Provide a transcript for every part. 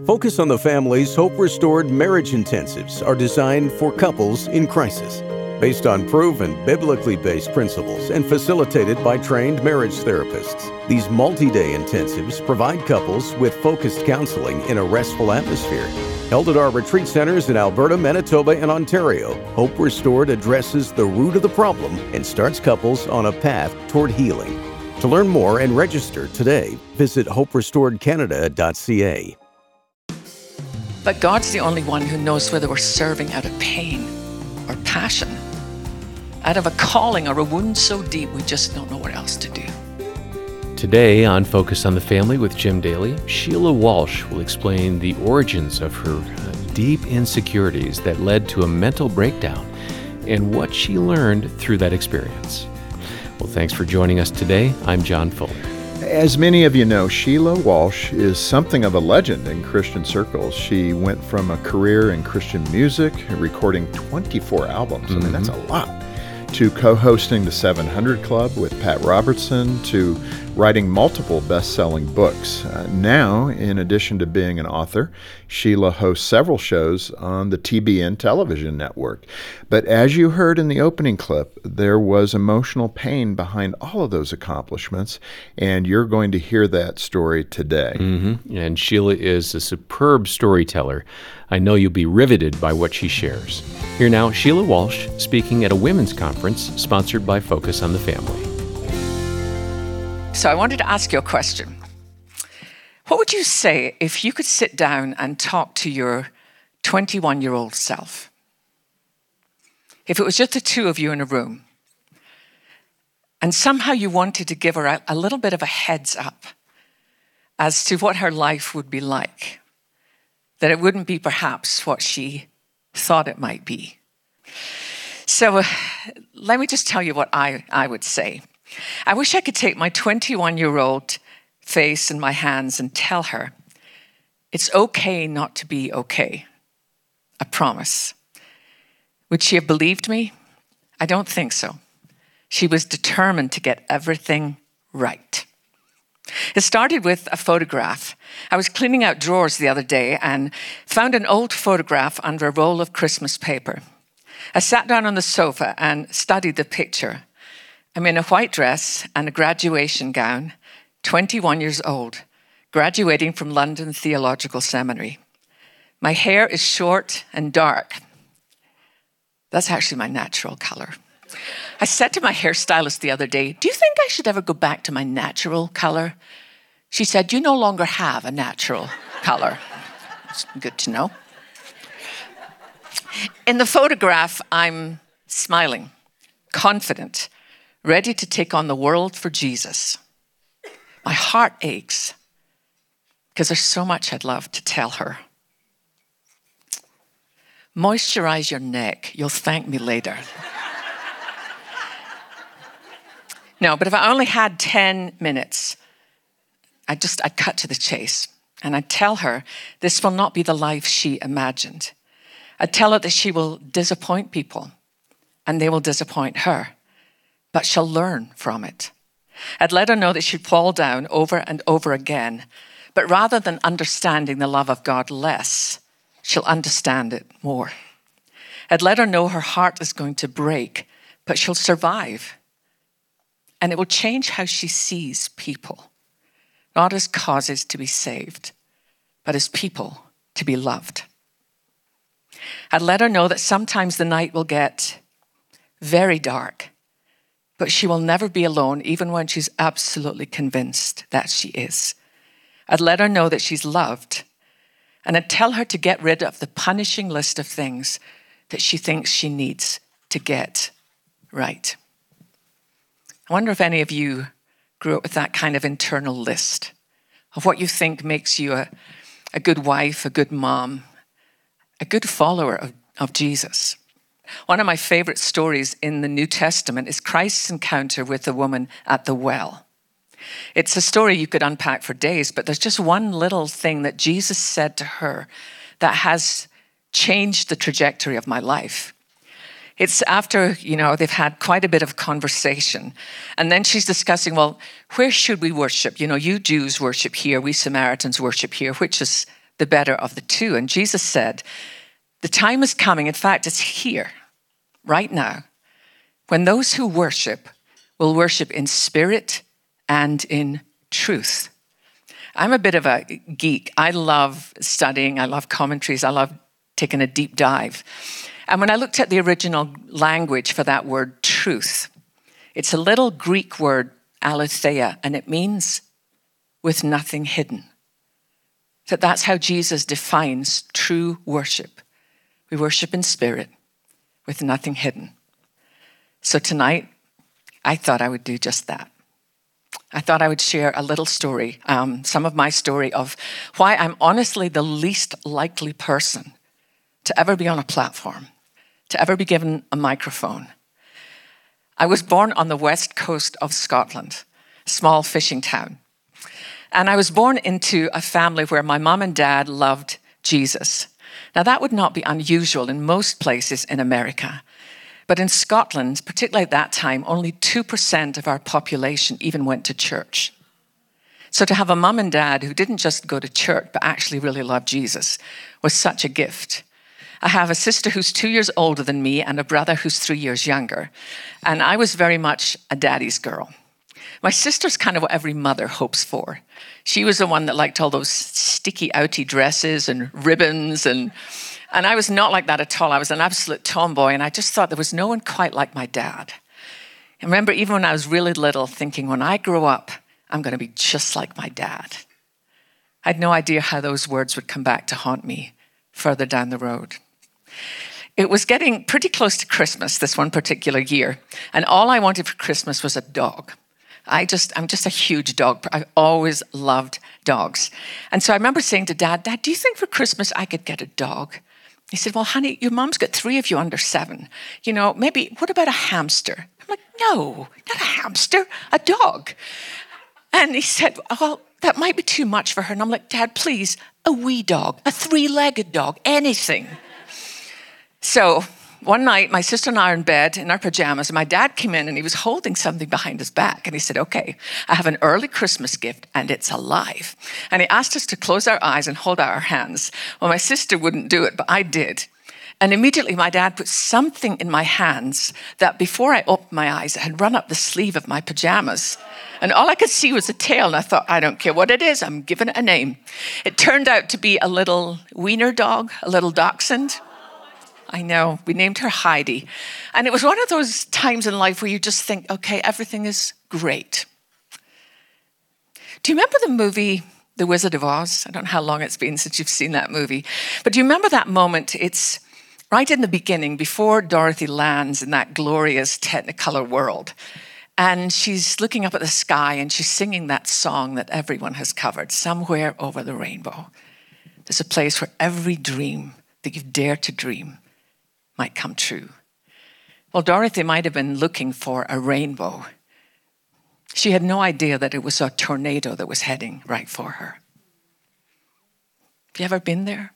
Focus on the Family's Hope Restored Marriage Intensives are designed for couples in crisis. Based on proven, biblically based principles and facilitated by trained marriage therapists, these multi-day intensives provide couples with focused counseling in a restful atmosphere. Held at our retreat centers in Alberta, Manitoba, and Ontario, Hope Restored addresses the root of the problem and starts couples on a path toward healing. To learn more and register today, visit hoperestoredcanada.ca. But God's the only one who knows whether we're serving out of pain or passion, out of a calling or a wound so deep we just don't know what else to do. Today on Focus on the Family with Jim Daly, Sheila Walsh will explain the origins of her deep insecurities that led to a mental breakdown and what she learned through that experience. Well, thanks for joining us today. I'm John Fuller. As many of you know, Sheila Walsh is something of a legend in Christian circles. She went from a career in Christian music, recording 24 albums. I mean, that's a lot. To co-hosting the 700 Club with Pat Robertson, to writing multiple best-selling books. Now, in addition to being an author, Sheila hosts several shows on the TBN television network. But as you heard in the opening clip, there was emotional pain behind all of those accomplishments, and you're going to hear that story today. And Sheila is a superb storyteller. I know you'll be riveted by what she shares. Here now, Sheila Walsh speaking at a women's conference sponsored by Focus on the Family. So I wanted to ask you a question. What would you say if you could sit down and talk to your 21-year-old self? If it was just the two of you in a room, and somehow you wanted to give her a little bit of a heads up as to what her life would be like, that it wouldn't be perhaps what she thought it might be. So let me just tell you what I would say. I wish I could take my 21-year-old face in my hands and tell her, it's okay not to be okay. I promise. Would she have believed me? I don't think so. She was determined to get everything right. It started with a photograph. I was cleaning out drawers the other day and found an old photograph under a roll of Christmas paper. I sat down on the sofa and studied the picture. I'm in a white dress and a graduation gown, 21 years old, graduating from London Theological Seminary. My hair is short and dark. That's actually my natural color. I said to my hairstylist the other day, do you think I should ever go back to my natural color? She said, you no longer have a natural color. It's good to know. In the photograph, I'm smiling, confident, ready to take on the world for Jesus. My heart aches because there's so much I'd love to tell her. Moisturize your neck. You'll thank me later. No, but if I only had 10 minutes, I'd cut to the chase. And I'd tell her this will not be the life she imagined. I'd tell her that she will disappoint people and they will disappoint her, but she'll learn from it. I'd let her know that she'd fall down over and over again, but rather than understanding the love of God less, she'll understand it more. I'd let her know her heart is going to break, but she'll survive. And it will change how she sees people, not as causes to be saved, but as people to be loved. I'd let her know that sometimes the night will get very dark, but she will never be alone, even when she's absolutely convinced that she is. I'd let her know that she's loved, and I'd tell her to get rid of the punishing list of things that she thinks she needs to get right. I wonder if any of you grew up with that kind of internal list of what you think makes you a good wife, a good mom, a good follower of Jesus. One of my favorite stories in the New Testament is Christ's encounter with the woman at the well. It's a story you could unpack for days, but there's just one little thing that Jesus said to her that has changed the trajectory of my life. It's after, they've had quite a bit of conversation. And then she's discussing, well, where should we worship? You Jews worship here, we Samaritans worship here. Which is the better of the two. And Jesus said, the time is coming, in fact, it's here, right now, when those who worship will worship in spirit and in truth. I'm a bit of a geek. I love studying. I love commentaries. I love taking a deep dive. And when I looked at the original language for that word truth, it's a little Greek word, aletheia, and it means with nothing hidden. So that's how Jesus defines true worship. We worship in spirit with nothing hidden. So tonight, I thought I would do just that. I thought I would share a little story, some of my story of why I'm honestly the least likely person to ever be on a platform, to ever be given a microphone. I was born on the west coast of Scotland, a small fishing town. And I was born into a family where my mom and dad loved Jesus. Now, that would not be unusual in most places in America. But in Scotland, particularly at that time, only 2% of our population even went to church. So to have a mom and dad who didn't just go to church, but actually really loved Jesus was such a gift. I have a sister who's 2 years older than me and a brother who's 3 years younger. And I was very much a daddy's girl. My sister's kind of what every mother hopes for. She was the one that liked all those sticky outy dresses and ribbons. And I was not like that at all. I was an absolute tomboy. And I just thought there was no one quite like my dad. I remember even when I was really little thinking, when I grow up, I'm going to be just like my dad. I had no idea how those words would come back to haunt me further down the road. It was getting pretty close to Christmas this one particular year. And all I wanted for Christmas was a dog. I'm just a huge dog. I always loved dogs. And so I remember saying to Dad, do you think for Christmas I could get a dog? He said, well, honey, your mom's got 3 of you under 7. You know, maybe, what about a hamster? I'm like, no, not a hamster, a dog. And he said, well, that might be too much for her. And I'm like, Dad, please, a wee dog, a 3-legged dog, anything. So one night, my sister and I are in bed in our pajamas, and my dad came in and he was holding something behind his back. And he said, okay, I have an early Christmas gift and it's alive. And he asked us to close our eyes and hold out our hands. Well, my sister wouldn't do it, but I did. And immediately my dad put something in my hands that before I opened my eyes, it had run up the sleeve of my pajamas. And all I could see was a tail. And I thought, I don't care what it is, I'm giving it a name. It turned out to be a little wiener dog, a little dachshund. I know, we named her Heidi. And it was one of those times in life where you just think, okay, everything is great. Do you remember the movie The Wizard of Oz? I don't know how long it's been since you've seen that movie. But do you remember that moment? It's right in the beginning, before Dorothy lands in that glorious Technicolor world. And she's looking up at the sky and she's singing that song that everyone has covered, Somewhere Over the Rainbow. There's a place where every dream that you've dared to dream might come true. Well, Dorothy might have been looking for a rainbow. She had no idea that it was a tornado that was heading right for her. Have you ever been there?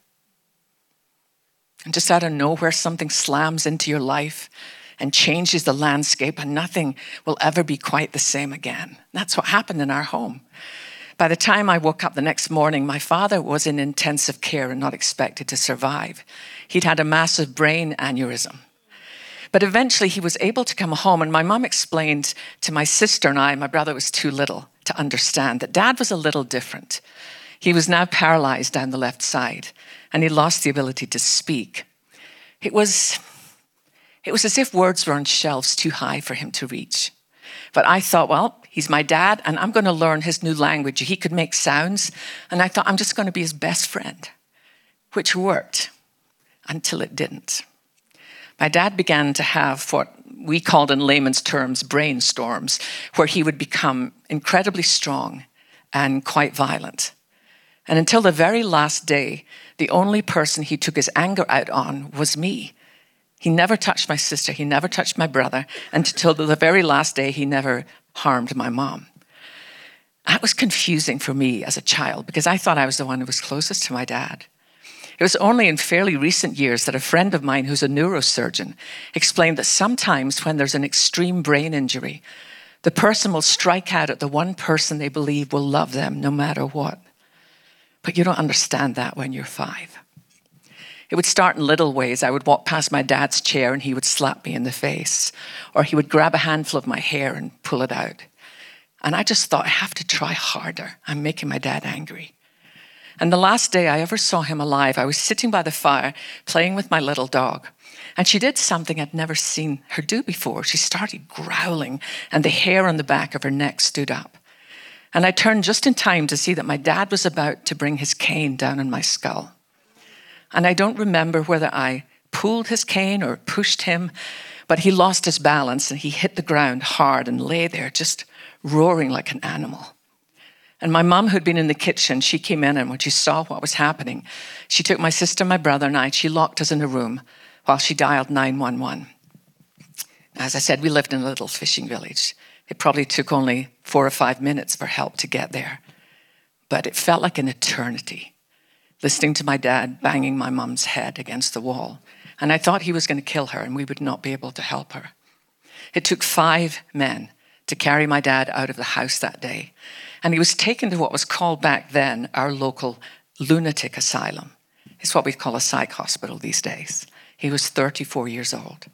And just out of nowhere, something slams into your life and changes the landscape, and nothing will ever be quite the same again. That's what happened in our home. By the time I woke up the next morning, my father was in intensive care and not expected to survive. He'd had a massive brain aneurysm. But eventually he was able to come home, and my mom explained to my sister and I, my brother was too little to understand, that Dad was a little different. He was now paralyzed down the left side, and he lost the ability to speak. It was as if words were on shelves too high for him to reach. But I thought, well, he's my dad, and I'm going to learn his new language. He could make sounds, and I thought I'm just going to be his best friend, which worked until it didn't. My dad began to have what we called in layman's terms brainstorms, where he would become incredibly strong and quite violent. And until the very last day, the only person he took his anger out on was me. He never touched my sister, he never touched my brother, and until the very last day, he never harmed my mom. That was confusing for me as a child because I thought I was the one who was closest to my dad. It was only in fairly recent years that a friend of mine who's a neurosurgeon explained that sometimes when there's an extreme brain injury, the person will strike out at the one person they believe will love them no matter what. But you don't understand that when you're 5. It would start in little ways. I would walk past my dad's chair and he would slap me in the face, or he would grab a handful of my hair and pull it out. And I just thought, I have to try harder. I'm making my dad angry. And the last day I ever saw him alive, I was sitting by the fire playing with my little dog. And she did something I'd never seen her do before. She started growling and the hair on the back of her neck stood up. And I turned just in time to see that my dad was about to bring his cane down on my skull. And I don't remember whether I pulled his cane or pushed him, but he lost his balance and he hit the ground hard and lay there just roaring like an animal. And my mum, who'd been in the kitchen, she came in, and when she saw what was happening, she took my sister, my brother, and I, she locked us in a room while she dialed 911. As I said, we lived in a little fishing village. It probably took only 4 or 5 minutes for help to get there. But it felt like an eternity, listening to my dad banging my mum's head against the wall. And I thought he was going to kill her and we would not be able to help her. It took 5 men to carry my dad out of the house that day. And he was taken to what was called back then our local lunatic asylum. It's what we call a psych hospital these days. He was 34 years old.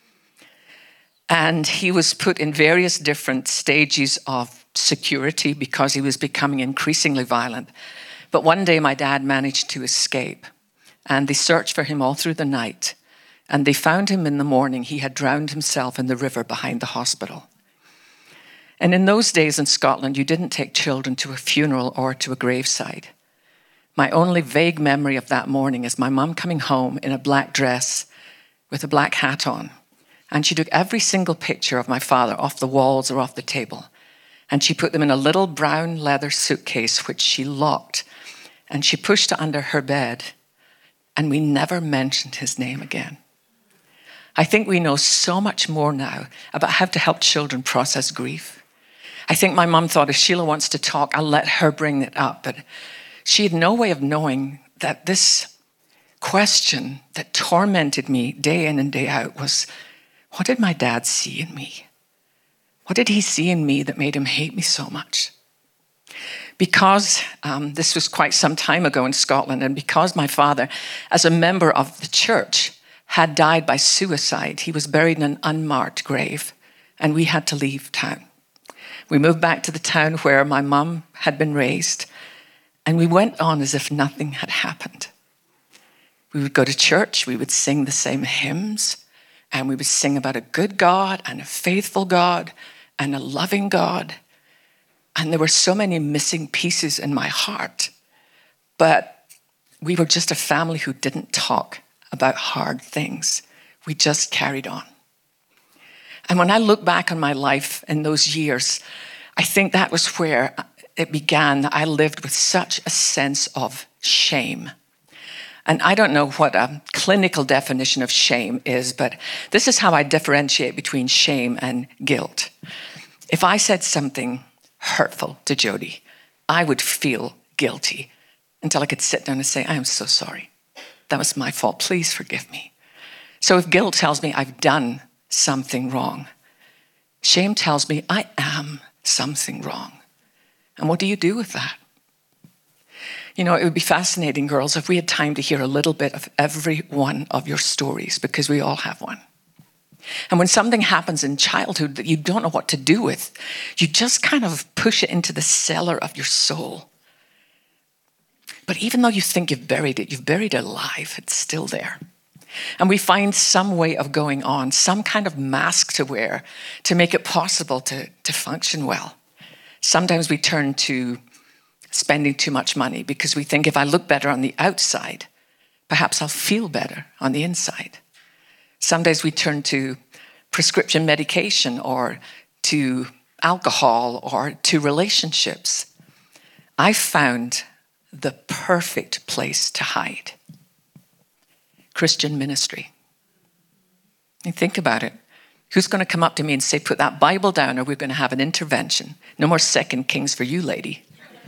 And he was put in various different stages of security because he was becoming increasingly violent. But one day my dad managed to escape, and they searched for him all through the night. And they found him in the morning. He had drowned himself in the river behind the hospital. And in those days in Scotland, you didn't take children to a funeral or to a graveside. My only vague memory of that morning is my mum coming home in a black dress with a black hat on. And she took every single picture of my father off the walls or off the table. And she put them in a little brown leather suitcase, which she locked. And she pushed it under her bed. And we never mentioned his name again. I think we know so much more now about how to help children process grief. I think my mum thought, if Sheila wants to talk, I'll let her bring it up. But she had no way of knowing that this question that tormented me day in and day out was, what did my dad see in me? What did he see in me that made him hate me so much? Because this was quite some time ago in Scotland, and because my father, as a member of the church, had died by suicide, he was buried in an unmarked grave, and we had to leave town. We moved back to the town where my mum had been raised, and we went on as if nothing had happened. We would go to church, we would sing the same hymns, and we would sing about a good God and a faithful God and a loving God. And there were so many missing pieces in my heart. But we were just a family who didn't talk about hard things. We just carried on. And when I look back on my life in those years, I think that was where it began. I lived with such a sense of shame. And I don't know what a clinical definition of shame is, but this is how I differentiate between shame and guilt. If I said something hurtful to Jody, I would feel guilty until I could sit down and say, I am so sorry. That was my fault. Please forgive me. So if guilt tells me I've done something wrong, shame tells me I am something wrong. And what do you do with that? You know, it would be fascinating, girls, if we had time to hear a little bit of every one of your stories, because we all have one. And when something happens in childhood that you don't know what to do with, you just kind of push it into the cellar of your soul. But even though you think you've buried it alive. It's still there. And we find some way of going on, some kind of mask to wear to make it possible to function well. Sometimes we turn to spending too much money because we think if I look better on the outside, perhaps I'll feel better on the inside. Sometimes we turn to prescription medication or to alcohol or to relationships. I found the perfect place to hide. Christian ministry. And think about it. Who's going to come up to me and say, put that Bible down or we're going to have an intervention? No more 2 Kings for you, lady.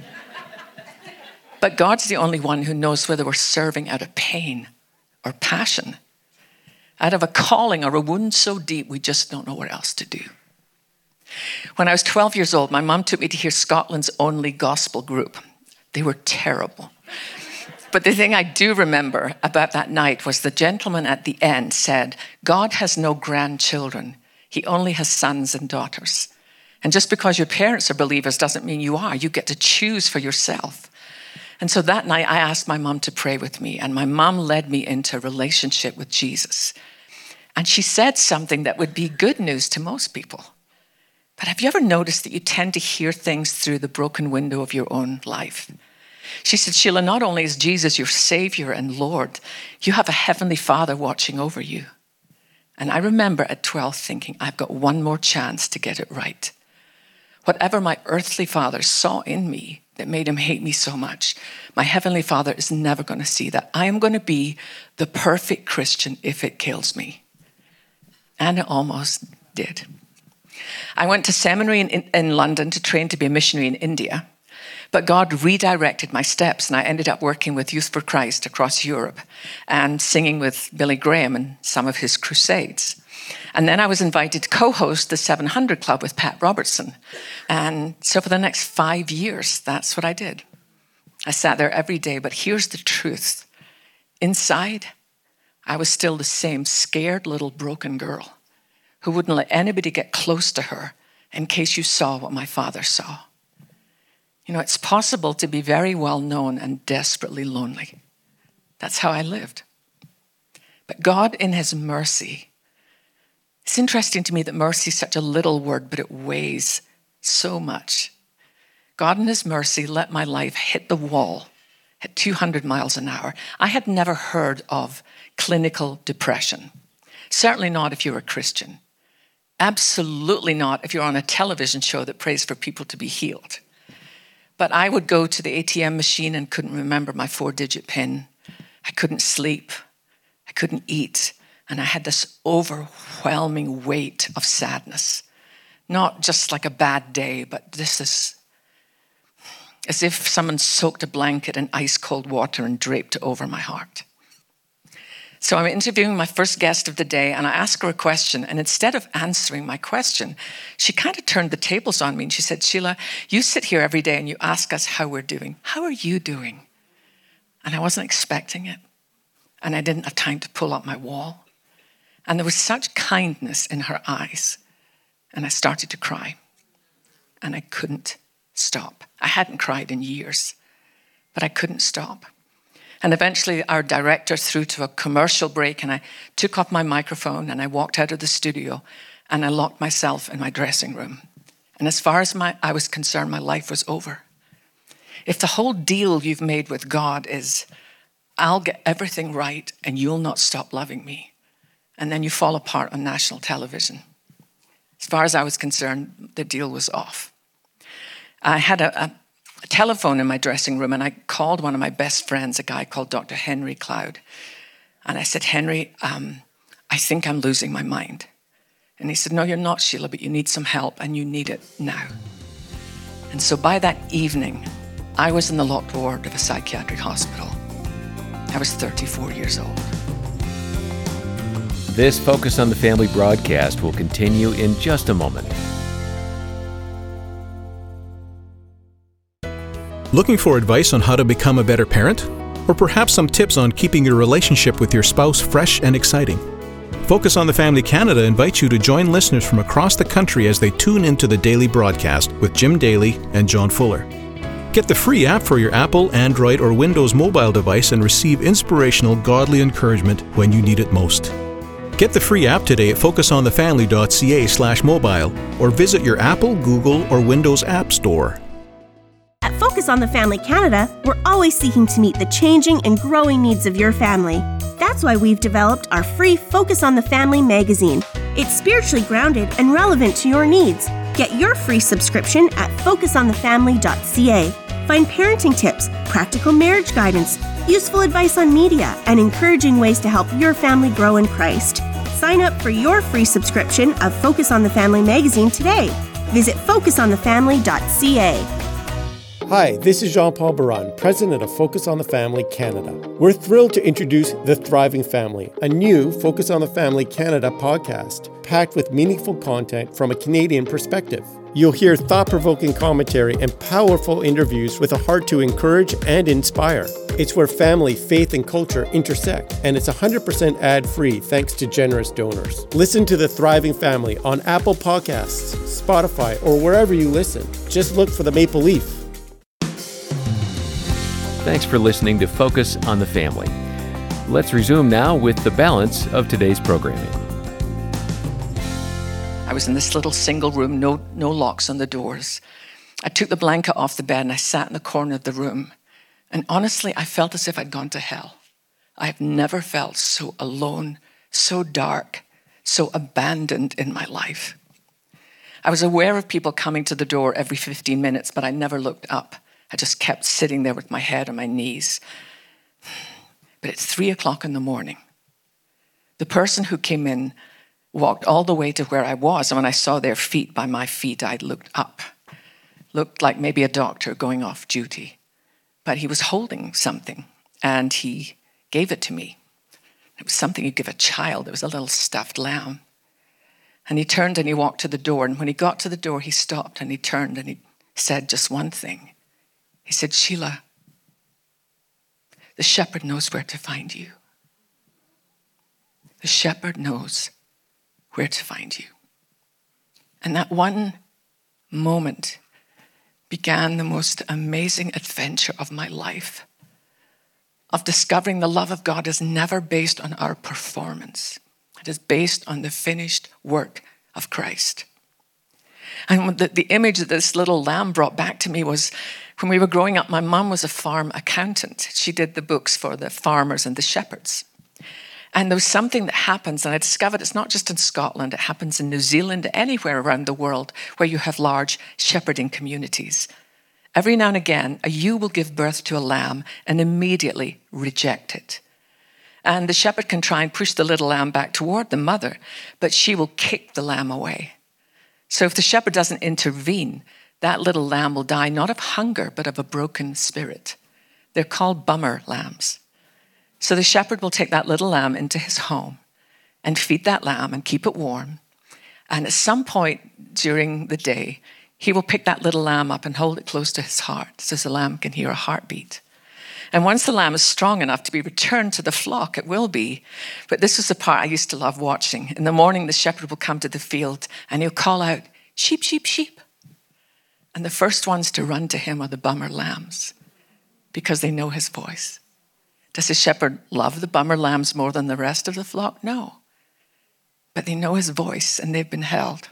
But God's the only one who knows whether we're serving out of pain or passion, out of a calling or a wound so deep we just don't know what else to do. When I was 12 years old, my mom took me to hear Scotland's only gospel group, They were terrible. But the thing I do remember about that night was the gentleman at the end said, God has no grandchildren. He only has sons and daughters. And just because your parents are believers doesn't mean you are. You get to choose for yourself. And so that night I asked my mom to pray with me, and my mom led me into a relationship with Jesus. And she said something that would be good news to most people. But have you ever noticed that you tend to hear things through the broken window of your own life? She said, Sheila, not only is Jesus your Savior and Lord, you have a Heavenly Father watching over you. And I remember at 12 thinking, I've got one more chance to get it right. Whatever my earthly father saw in me that made him hate me so much, my Heavenly Father is never going to see that. I am going to be the perfect Christian if it kills me. And it almost did. I went to seminary in London to train to be a missionary in India. But God redirected my steps, and I ended up working with Youth for Christ across Europe and singing with Billy Graham in some of his crusades. And then I was invited to co-host the 700 Club with Pat Robertson. And so for the next 5 years, that's what I did. I sat there every day, but here's the truth. Inside, I was still the same scared little broken girl who wouldn't let anybody get close to her in case you saw what my father saw. You know, it's possible to be very well known and desperately lonely. That's how I lived. But God, in his mercy, it's interesting to me that mercy is such a little word, but it weighs so much. God, in his mercy, let my life hit the wall at 200 miles an hour. I had never heard of clinical depression. Certainly not if you're a Christian. Absolutely not if you're on a television show that prays for people to be healed. But I would go to the ATM machine and couldn't remember my 4-digit PIN. I couldn't sleep. I couldn't eat. And I had this overwhelming weight of sadness. Not just like a bad day, but this is as if someone soaked a blanket in ice cold water and draped it over my heart. So I'm interviewing my first guest of the day, and I ask her a question, and instead of answering my question, she kind of turned the tables on me, and she said, Sheila, you sit here every day and you ask us how we're doing. How are you doing? And I wasn't expecting it, and I didn't have time to pull up my wall. And there was such kindness in her eyes, and I started to cry, and I couldn't stop. I hadn't cried in years, but I couldn't stop. And eventually our director threw to a commercial break, and I took up my microphone and I walked out of the studio and I locked myself in my dressing room. And as far as I was concerned, my life was over. If the whole deal you've made with God is, I'll get everything right and you'll not stop loving me, and then you fall apart on national television. As far as I was concerned, the deal was off. I had a telephone in my dressing room, and I called one of my best friends, a guy called Dr. Henry Cloud. And I said, Henry, I think I'm losing my mind. And he said, no, you're not, Sheila, but you need some help, and you need it now. And so by that evening, I was in the locked ward of a psychiatric hospital. I was 34 years old. This Focus on the Family broadcast will continue in just a moment. Looking for advice on how to become a better parent? Or perhaps some tips on keeping your relationship with your spouse fresh and exciting? Focus on the Family Canada invites you to join listeners from across the country as they tune into the daily broadcast with Jim Daly and John Fuller. Get the free app for your Apple, Android, or Windows mobile device and receive inspirational, godly encouragement when you need it most. Get the free app today at focusonthefamily.ca/mobile or visit your Apple, Google, or Windows App Store. At Focus on the Family Canada, we're always seeking to meet the changing and growing needs of your family. That's why we've developed our free Focus on the Family magazine. It's spiritually grounded and relevant to your needs. Get your free subscription at focusonthefamily.ca. Find parenting tips, practical marriage guidance, useful advice on media, and encouraging ways to help your family grow in Christ. Sign up for your free subscription of Focus on the Family magazine today. Visit focusonthefamily.ca. Hi, this is Jean-Paul Baran, President of Focus on the Family Canada. We're thrilled to introduce The Thriving Family, a new Focus on the Family Canada podcast, packed with meaningful content from a Canadian perspective. You'll hear thought-provoking commentary and powerful interviews with a heart to encourage and inspire. It's where family, faith, and culture intersect, and it's 100% ad-free thanks to generous donors. Listen to The Thriving Family on Apple Podcasts, Spotify, or wherever you listen. Just look for the Maple Leaf. Thanks for listening to Focus on the Family. Let's resume now with the balance of today's programming. I was in this little single room, no locks on the doors. I took the blanket off the bed and I sat in the corner of the room. And honestly, I felt as if I'd gone to hell. I have never felt so alone, so dark, so abandoned in my life. I was aware of people coming to the door every 15 minutes, but I never looked up. I just kept sitting there with my head on my knees. But it's 3 o'clock in the morning. The person who came in walked all the way to where I was, and when I saw their feet by my feet, I looked up. Looked like maybe a doctor going off duty. But he was holding something, and he gave it to me. It was something you'd give a child. It was a little stuffed lamb. And he turned and he walked to the door, and when he got to the door, he stopped and he turned and he said just one thing. He said, "Sheila, the shepherd knows where to find you. The shepherd knows where to find you." And that one moment began the most amazing adventure of my life, of discovering the love of God is never based on our performance. It is based on the finished work of Christ. And the image that this little lamb brought back to me was when we were growing up, my mom was a farm accountant. She did the books for the farmers and the shepherds. And there was something that happens, and I discovered it's not just in Scotland, it happens in New Zealand, anywhere around the world where you have large shepherding communities. Every now and again, a ewe will give birth to a lamb and immediately reject it. And the shepherd can try and push the little lamb back toward the mother, but she will kick the lamb away. So if the shepherd doesn't intervene, that little lamb will die not of hunger, but of a broken spirit. They're called bummer lambs. So the shepherd will take that little lamb into his home and feed that lamb and keep it warm. And at some point during the day, he will pick that little lamb up and hold it close to his heart so the lamb can hear a heartbeat. And once the lamb is strong enough to be returned to the flock, it will be. But this was the part I used to love watching. In the morning, the shepherd will come to the field and he'll call out, "Sheep, sheep, sheep." And the first ones to run to him are the bummer lambs because they know his voice. Does the shepherd love the bummer lambs more than the rest of the flock? No. But they know his voice and they've been held.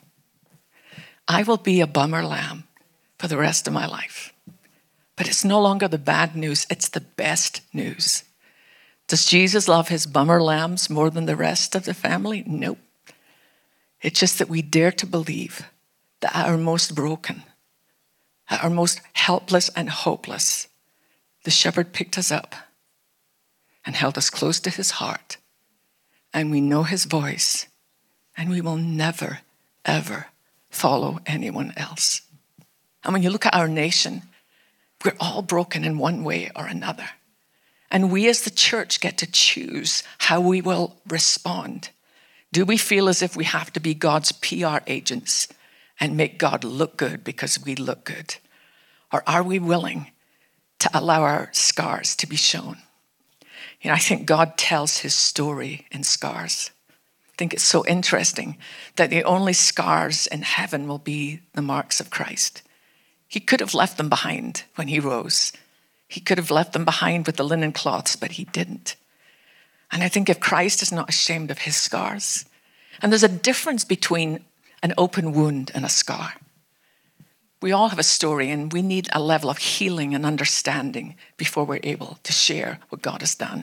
I will be a bummer lamb for the rest of my life. But it's no longer the bad news, it's the best news. Does Jesus love his bummer lambs more than the rest of the family? Nope. It's just that we dare to believe that at our most broken, at our most helpless and hopeless, the shepherd picked us up and held us close to his heart. And we know his voice, and we will never, ever follow anyone else. And when you look at our nation, we're all broken in one way or another. And we as the church get to choose how we will respond. Do we feel as if we have to be God's PR agents and make God look good because we look good? Or are we willing to allow our scars to be shown? You know, I think God tells his story in scars. I think it's so interesting that the only scars in heaven will be the marks of Christ. He could have left them behind when he rose. He could have left them behind with the linen cloths, but he didn't. And I think if Christ is not ashamed of his scars, and there's a difference between an open wound and a scar. We all have a story, and we need a level of healing and understanding before we're able to share what God has done.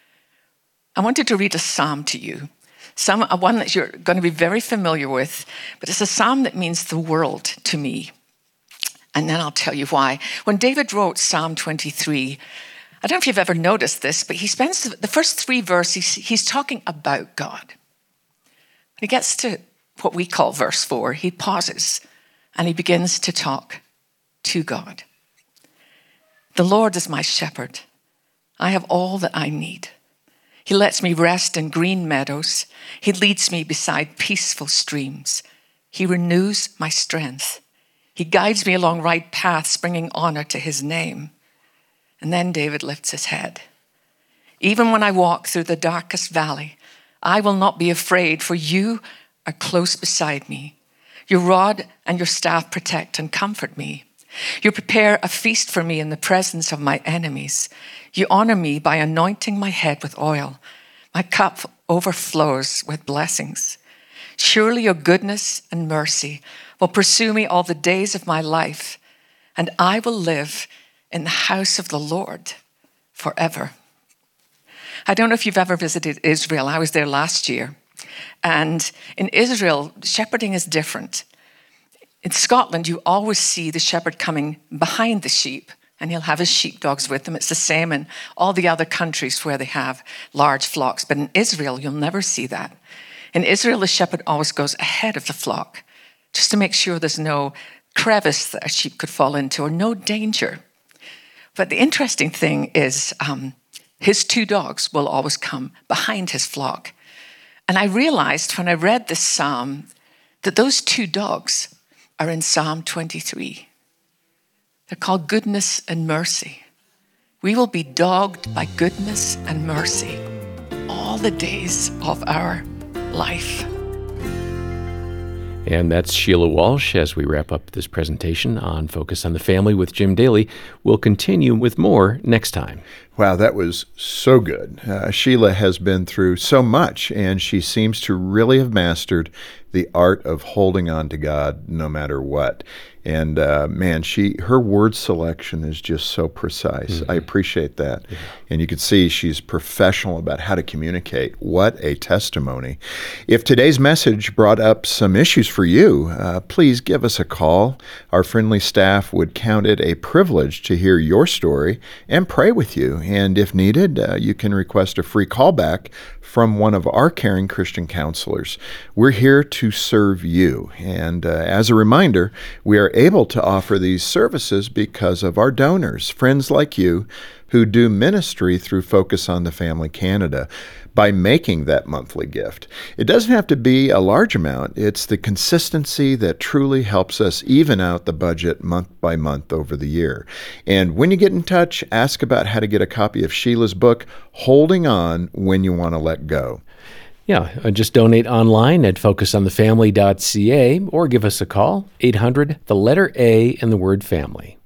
I wanted to read a psalm to you, one that you're going to be very familiar with, but it's a psalm that means the world to me. And then I'll tell you why. When David wrote Psalm 23, I don't know if you've ever noticed this, but he spends the first 3 verses, he's talking about God. When he gets to what we call verse 4, he pauses and he begins to talk to God. The Lord is my shepherd. I have all that I need. He lets me rest in green meadows. He leads me beside peaceful streams. He renews my strength. He guides me along right paths, bringing honor to his name. And then David lifts his head. Even when I walk through the darkest valley, I will not be afraid, for you are close beside me. Your rod and your staff protect and comfort me. You prepare a feast for me in the presence of my enemies. You honor me by anointing my head with oil. My cup overflows with blessings. Surely your goodness and mercy will pursue me all the days of my life, and I will live in the house of the Lord forever. I don't know if you've ever visited Israel. I was there last year. And in Israel, shepherding is different. In Scotland, you always see the shepherd coming behind the sheep, and he'll have his sheepdogs with him. It's the same in all the other countries where they have large flocks. But in Israel, you'll never see that. In Israel, the shepherd always goes ahead of the flock, just to make sure there's no crevice that a sheep could fall into or no danger. But the interesting thing is his two dogs will always come behind his flock. And I realized when I read this psalm that those two dogs are in Psalm 23. They're called goodness and mercy. We will be dogged by goodness and mercy all the days of our life. And that's Sheila Walsh as we wrap up this presentation on Focus on the Family with Jim Daly. We'll continue with more next time. Wow, that was so good. Sheila has been through so much, and she seems to really have mastered the art of holding on to God no matter what. And man, her word selection is just so precise. I appreciate that. Yeah. And you can see she's professional about how to communicate. What a testimony. If today's message brought up some issues for you, please give us a call. Our friendly staff would count it a privilege to hear your story and pray with you. And if needed, you can request a free callback from one of our caring Christian counselors. We're here to serve you. And as a reminder, we are able to offer these services because of our donors, friends like you who do ministry through Focus on the Family Canada by making that monthly gift. It doesn't have to be a large amount. It's the consistency that truly helps us even out the budget month by month over the year. And when you get in touch, ask about how to get a copy of Sheila's book, Holding On When You Want to Let Go. Yeah, just donate online at focusonthefamily.ca or give us a call, 800, the letter A and the word family,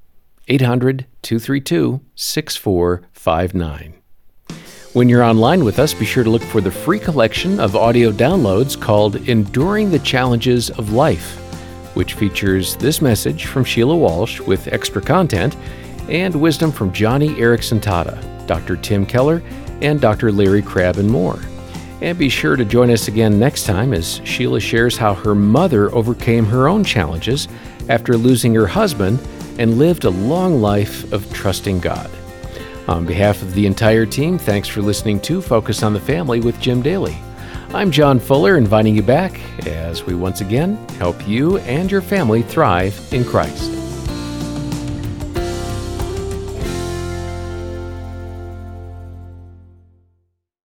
800-232-6459. When you're online with us, be sure to look for the free collection of audio downloads called Enduring the Challenges of Life, which features this message from Sheila Walsh with extra content and wisdom from Johnny Erickson Tata, Dr. Tim Keller, and Dr. Larry Crabb and more. And be sure to join us again next time as Sheila shares how her mother overcame her own challenges after losing her husband and lived a long life of trusting God. On behalf of the entire team, thanks for listening to Focus on the Family with Jim Daly. I'm John Fuller, inviting you back as we once again help you and your family thrive in Christ.